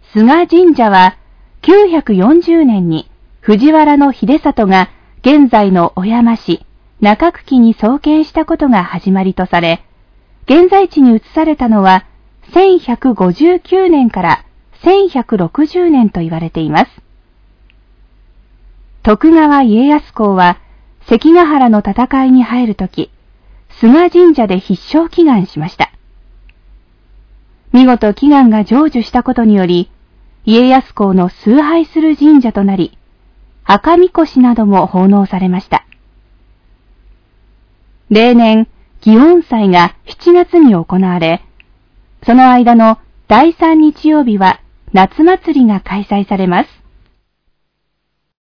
菅神社は940年に藤原秀里が現在の小山市中久喜に創建したことが始まりとされ、現在地に移されたのは1159年から1160年と言われています。徳川家康公は関ヶ原の戦いに入るとき、菅神社で必勝祈願しました。見事祈願が成就したことにより、家康公の崇拝する神社となり、赤みこしなども奉納されました。例年、祇園祭が7月に行われ、その間の第3日曜日は夏祭りが開催されます。